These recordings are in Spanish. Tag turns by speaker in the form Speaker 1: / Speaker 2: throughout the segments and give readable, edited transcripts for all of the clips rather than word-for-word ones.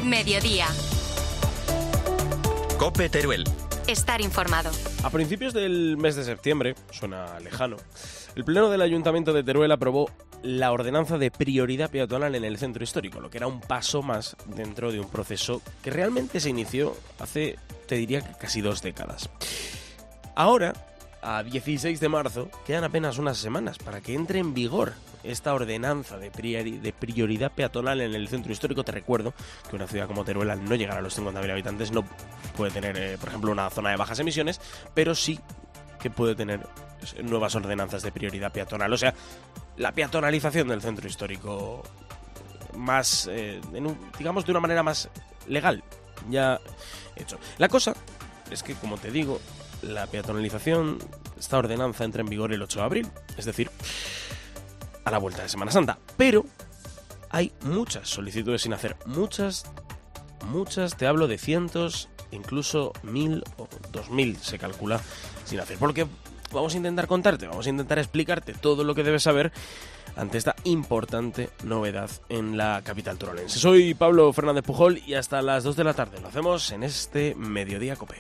Speaker 1: Mediodía.
Speaker 2: COPE Teruel.
Speaker 1: Estar informado.
Speaker 3: A principios del mes de septiembre, suena lejano, el Pleno del Ayuntamiento de Teruel aprobó la ordenanza de prioridad peatonal en el centro histórico, lo que era un paso más dentro de un proceso que realmente se inició hace, te diría, casi 2 décadas. Ahora, a 16 de marzo, quedan apenas unas semanas para que entre en vigor esta ordenanza de prioridad peatonal en el centro histórico. Te recuerdo que una ciudad como Teruel, al no llegar a los 50.000 habitantes, no puede tener, por ejemplo, una zona de bajas emisiones, pero sí que puede tener nuevas ordenanzas de prioridad peatonal. O sea, la peatonalización del centro histórico más, digamos, de una manera más legal, ya hecho. La cosa es que, como te digo, la peatonalización, esta ordenanza entra en vigor el 8 de abril, es decir, a la vuelta de Semana Santa. Pero hay muchas solicitudes sin hacer, muchas, te hablo de cientos, incluso 1.000 o 2.000 se calcula sin hacer. Porque vamos a intentar contarte, vamos a intentar explicarte todo lo que debes saber ante esta importante novedad en la capital turolense. Soy Pablo Fernández Pujol y hasta las 2 de la tarde lo hacemos en este Mediodía COPE.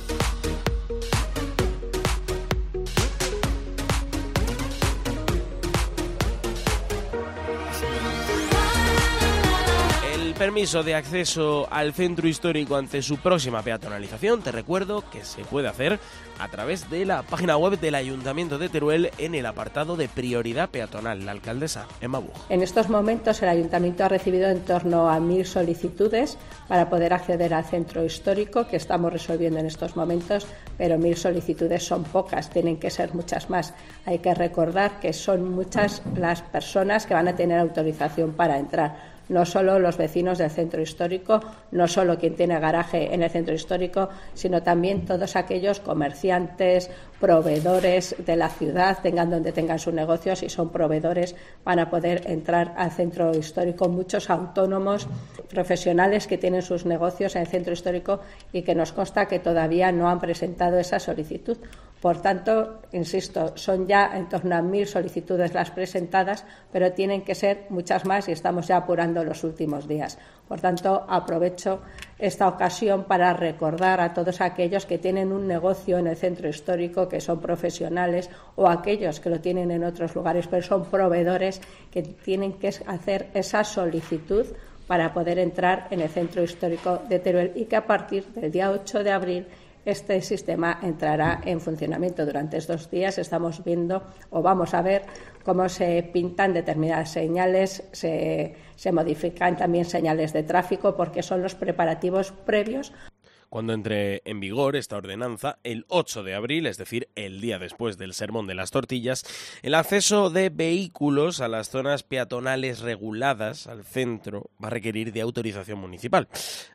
Speaker 3: Permiso de acceso al centro histórico ante su próxima peatonalización, te recuerdo que se puede hacer a través de la página web del Ayuntamiento de Teruel en el apartado de prioridad peatonal. La alcaldesa Emma Buch.
Speaker 4: En estos momentos el Ayuntamiento ha recibido en torno a 1.000 solicitudes para poder acceder al centro histórico, que estamos resolviendo en estos momentos, pero 1.000 solicitudes son pocas, tienen que ser muchas más. Hay que recordar que son muchas las personas que van a tener autorización para entrar. No solo los vecinos del centro histórico, no solo quien tiene garaje en el centro histórico, sino también todos aquellos comerciantes, proveedores de la ciudad, tengan donde tengan sus negocios, y son proveedores, van a poder entrar al centro histórico. Muchos autónomos profesionales que tienen sus negocios en el centro histórico y que nos consta que todavía no han presentado esa solicitud. Por tanto, insisto, son ya en torno a 1.000 solicitudes las presentadas, pero tienen que ser muchas más y estamos ya apurando los últimos días. Por tanto, aprovecho esta ocasión para recordar a todos aquellos que tienen un negocio en el centro histórico, que son profesionales, o aquellos que lo tienen en otros lugares, pero son proveedores, que tienen que hacer esa solicitud para poder entrar en el centro histórico de Teruel, y que a partir del día 8 de abril este sistema entrará en funcionamiento. Durante estos días estamos viendo, o vamos a ver, cómo se pintan determinadas señales, se modifican también señales de tráfico, porque son los preparativos previos.
Speaker 3: Cuando entre en vigor esta ordenanza, el 8 de abril, es decir, el día después del Sermón de las Tortillas, el acceso de vehículos a las zonas peatonales reguladas al centro va a requerir de autorización municipal.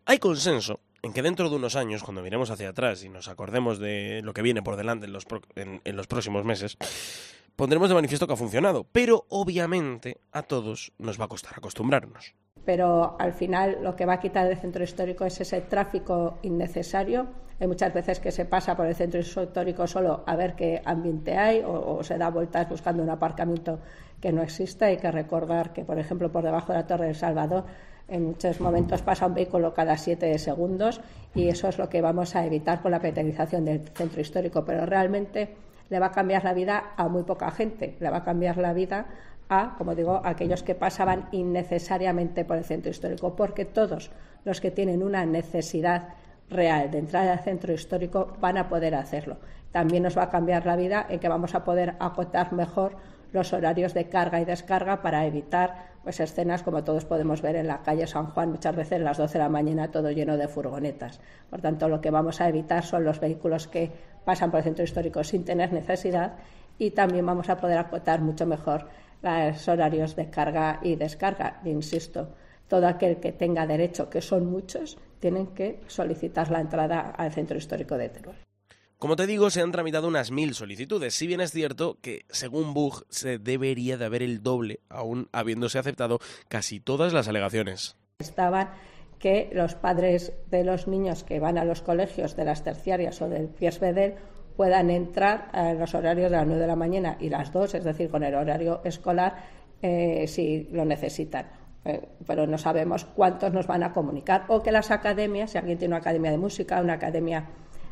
Speaker 3: Hay consenso en que dentro de unos años, cuando miremos hacia atrás y nos acordemos de lo que viene por delante en los próximos meses, pondremos de manifiesto que ha funcionado, pero obviamente a todos nos va a costar acostumbrarnos.
Speaker 4: Pero al final lo que va a quitar del centro histórico es ese tráfico innecesario. Hay muchas veces que se pasa por el centro histórico solo a ver qué ambiente hay, o se da vueltas buscando un aparcamiento que no existe. Hay que recordar que, por ejemplo, por debajo de la Torre del Salvador, en muchos momentos pasa un vehículo cada 7 segundos, y eso es lo que vamos a evitar con la peatonalización del centro histórico. Pero realmente le va a cambiar la vida a muy poca gente, le va a cambiar la vida a, como digo, a aquellos que pasaban innecesariamente por el centro histórico, porque todos los que tienen una necesidad real de entrar al centro histórico van a poder hacerlo. También nos va a cambiar la vida en que vamos a poder acotar mejor los horarios de carga y descarga para evitar escenas como todos podemos ver en la calle San Juan, muchas veces a las 12 de la mañana todo lleno de furgonetas. Por tanto, lo que vamos a evitar son los vehículos que pasan por el centro histórico sin tener necesidad, y también vamos a poder acotar mucho mejor los horarios de carga y descarga. Insisto, todo aquel que tenga derecho, que son muchos, tienen que solicitar la entrada al centro histórico de Teruel.
Speaker 3: Como te digo, se han tramitado unas 1.000 solicitudes, si bien es cierto que, según Buch, se debería de haber el doble, aún habiéndose aceptado casi todas las alegaciones.
Speaker 4: Estaban que los padres de los niños que van a los colegios de las terciarias o del Pies-Vedel puedan entrar a los horarios de las 9 de la mañana y las 2, es decir, con el horario escolar, si lo necesitan. pero no sabemos cuántos nos van a comunicar, o que las academias, si alguien tiene una academia de música, una academia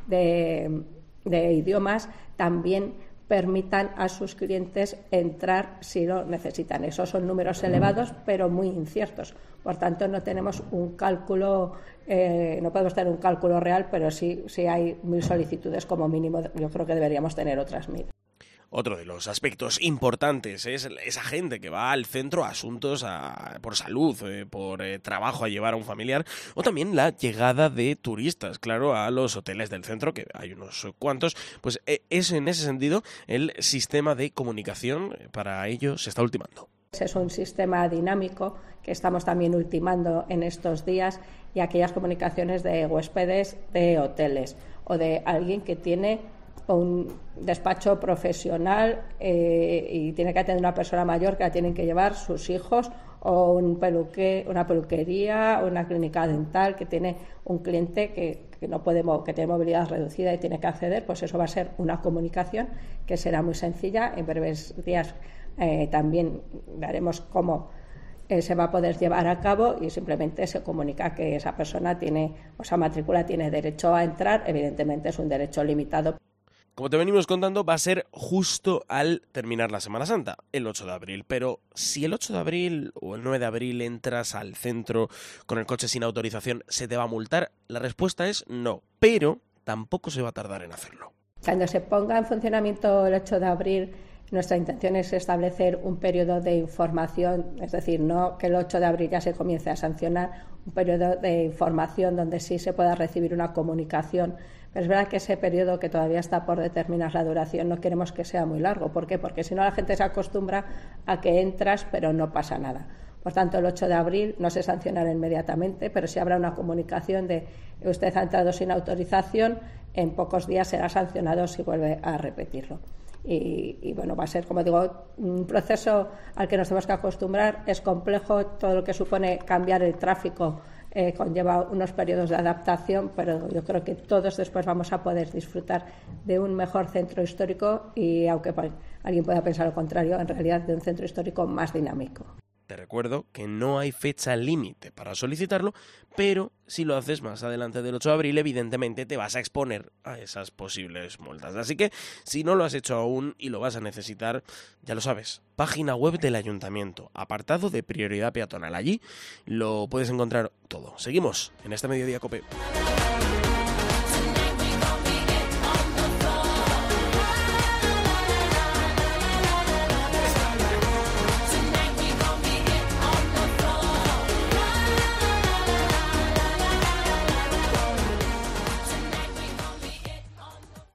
Speaker 4: de idiomas, también permitan a sus clientes entrar si lo necesitan. Esos son números elevados, pero muy inciertos. Por tanto, no tenemos un cálculo, no podemos tener un cálculo real, pero sí hay 1.000 solicitudes como mínimo. Yo creo que deberíamos tener otras 1.000.
Speaker 3: Otro de los aspectos importantes es esa gente que va al centro a asuntos por salud, por trabajo, a llevar a un familiar, o también la llegada de turistas, claro, a los hoteles del centro, que hay unos cuantos. Pues es en ese sentido el sistema de comunicación para ello se está ultimando.
Speaker 4: Es un sistema dinámico que estamos también ultimando en estos días, y aquellas comunicaciones de huéspedes de hoteles o de alguien que tiene un despacho profesional y tiene que atender una persona mayor que la tienen que llevar sus hijos, o una peluquería, una clínica dental que tiene un cliente que no puede, que tiene movilidad reducida y tiene que acceder. Pues eso va a ser una comunicación que será muy sencilla. En breves días también veremos cómo se va a poder llevar a cabo, y simplemente se comunica que esa persona esa matrícula tiene derecho a entrar. Evidentemente es un derecho limitado.
Speaker 3: Como te venimos contando, va a ser justo al terminar la Semana Santa, el 8 de abril. Pero si el 8 de abril o el 9 de abril entras al centro con el coche sin autorización, ¿se te va a multar? La respuesta es no, pero tampoco se va a tardar en hacerlo.
Speaker 4: Cuando se ponga en funcionamiento el 8 de abril, nuestra intención es establecer un periodo de información, es decir, no que el 8 de abril ya se comience a sancionar, un periodo de información donde sí se pueda recibir una comunicación. Pero es verdad que ese periodo, que todavía está por determinar la duración, no queremos que sea muy largo. ¿Por qué? Porque si no, la gente se acostumbra a que entras pero no pasa nada. Por tanto, el 8 de abril no se sancionará inmediatamente, pero sí habrá una comunicación de usted ha entrado sin autorización, en pocos días será sancionado si vuelve a repetirlo. Y bueno, va a ser, como digo, un proceso al que nos tenemos que acostumbrar. Es complejo, todo lo que supone cambiar el tráfico conlleva unos periodos de adaptación, pero yo creo que todos después vamos a poder disfrutar de un mejor centro histórico, y aunque alguien pueda pensar lo contrario, en realidad de un centro histórico más dinámico.
Speaker 3: Te recuerdo que no hay fecha límite para solicitarlo, pero si lo haces más adelante del 8 de abril, evidentemente te vas a exponer a esas posibles multas. Así que si no lo has hecho aún y lo vas a necesitar, ya lo sabes, página web del Ayuntamiento, apartado de prioridad peatonal. Allí lo puedes encontrar todo. Seguimos en este Mediodía COPE.